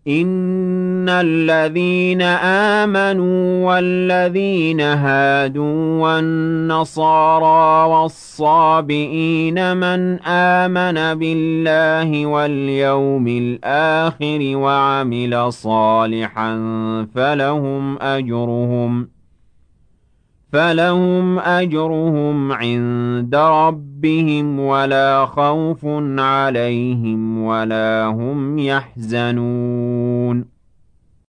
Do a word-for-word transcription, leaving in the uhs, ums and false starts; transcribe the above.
إن الذين آمنوا والذين هادوا والنصارى والصابئين من آمن بالله واليوم الآخر وعمل صالحا فلهم أجرهم فلهم أجرهم عند ربهم ولا خوف عليهم ولا هم يحزنون